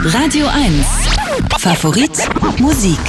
Radio 1. Favorit Musik.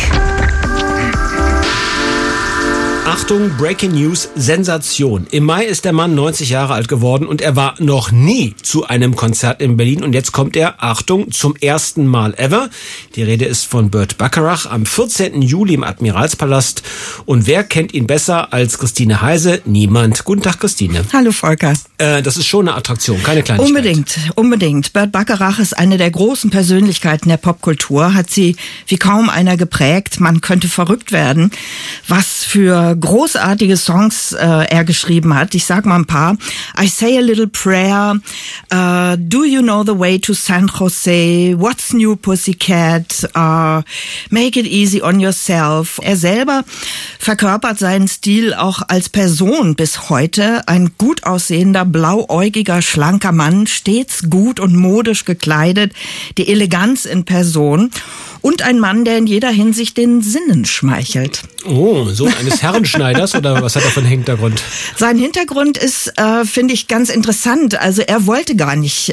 Achtung, Breaking News, Sensation. Im Mai ist der Mann 90 Jahre alt geworden und er war noch nie zu einem Konzert in Berlin. Und jetzt kommt er, Achtung, zum ersten Mal ever. Die Rede ist von Burt Bacharach am 14. Juli im Admiralspalast. Und wer kennt ihn besser als Christine Heise? Niemand. Guten Tag, Christine. Hallo, Volker. Das ist schon eine Attraktion, keine Kleinigkeit. Unbedingt. Burt Bacharach ist eine der großen Persönlichkeiten der Popkultur, hat sie wie kaum einer geprägt. Man könnte verrückt werden, was für großartige Songs er geschrieben hat. Ich sag mal ein paar. I Say a Little Prayer, Do You Know the Way to San Jose, What's New Pussycat, Make It Easy on Yourself. Er selber verkörpert seinen Stil auch als Person bis heute. Ein gut aussehender, blauäugiger, schlanker Mann, stets gut und modisch gekleidet, die Eleganz in Person und ein Mann, der in jeder Hinsicht den Sinnen schmeichelt. Oh, Sohn eines Herrenschneiders oder was hat er für einen Hintergrund? Sein Hintergrund ist, finde ich, ganz interessant. Also er wollte gar nicht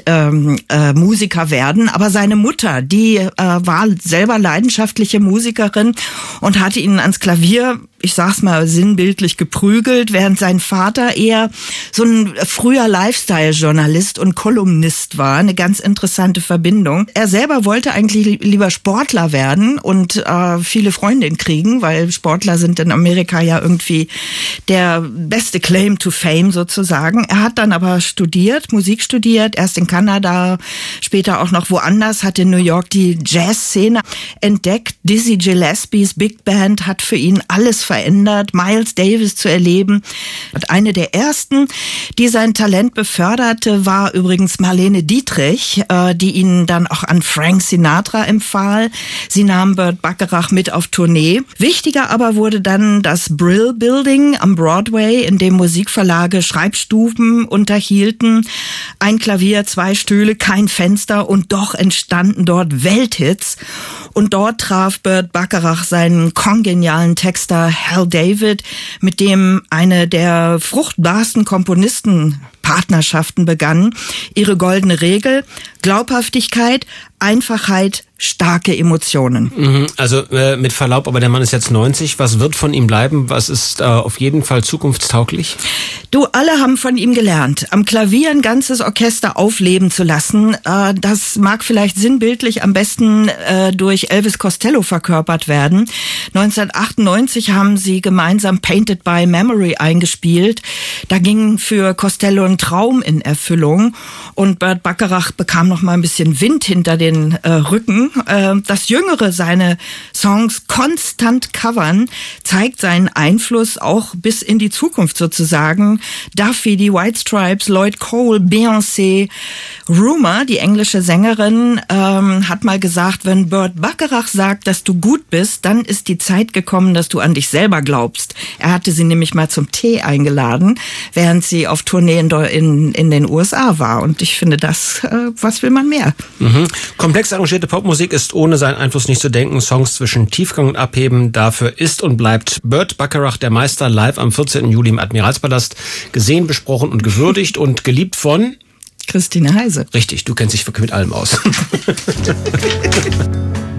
Musiker werden, aber seine Mutter, die war selber leidenschaftliche Musikerin und hatte ihn ans Klavier, ich sag's mal sinnbildlich, geprügelt, während sein Vater eher so ein früher Lifestyle-Journalist und Kolumnist war. Eine ganz interessante Verbindung. Er selber wollte eigentlich lieber Sportler werden und viele Freundinnen kriegen, weil Sportler sind in Amerika ja irgendwie der beste Claim to Fame sozusagen. Er hat dann aber studiert, Musik studiert, erst in Kanada, später auch noch woanders, hat in New York die Jazzszene entdeckt. Dizzy Gillespie's Big Band hat für ihn alles verändert, Miles Davis zu erleben. Und eine der ersten, die sein Talent beförderte, war übrigens Marlene Dietrich, die ihn dann auch an Frank Sinatra empfahl. Sie nahm Burt Bacharach mit auf Tournee. Wichtiger aber wurde dann das Brill Building am Broadway, in dem Musikverlage Schreibstuben unterhielten. Ein Klavier, 2 Stühle, kein Fenster und doch entstanden dort Welthits. Und dort traf Burt Bacharach seinen kongenialen Texter Hal David, mit dem eine der fruchtbarsten Komponistenpartnerschaften begann. Ihre goldene Regel: Glaubhaftigkeit, Einfachheit, starke Emotionen. Also mit Verlaub, aber der Mann ist jetzt 90. Was wird von ihm bleiben? Was ist auf jeden Fall zukunftstauglich? Du, alle haben von ihm gelernt, am Klavier ein ganzes Orchester aufleben zu lassen. Das mag vielleicht sinnbildlich am besten durch Elvis Costello verkörpert werden. 1998 haben sie gemeinsam Painted by Memory eingespielt. Da ging für Costello ein Traum in Erfüllung und Burt Bacharach bekam noch mal ein bisschen Wind hinter den Rücken. Das Jüngere seine Songs konstant covern, zeigt seinen Einfluss auch bis in die Zukunft sozusagen. Duffy, die White Stripes, Lloyd Cole, Beyoncé. Rumor, die englische Sängerin, hat mal gesagt, wenn Burt Bacharach sagt, dass du gut bist, dann ist die Zeit gekommen, dass du an dich selber glaubst. Er hatte sie nämlich mal zum Tee eingeladen, während sie auf Tournee in den USA war. Und ich finde das, was will man mehr? Komplex arrangierte Popmusik ist ohne seinen Einfluss nicht zu denken. Songs zwischen Tiefgang und Abheben. Dafür ist und bleibt Burt Bacharach der Meister, live am 14. Juli im Admiralspalast. Gesehen, besprochen und gewürdigt und geliebt von Christine Heise. Richtig, du kennst dich wirklich mit allem aus.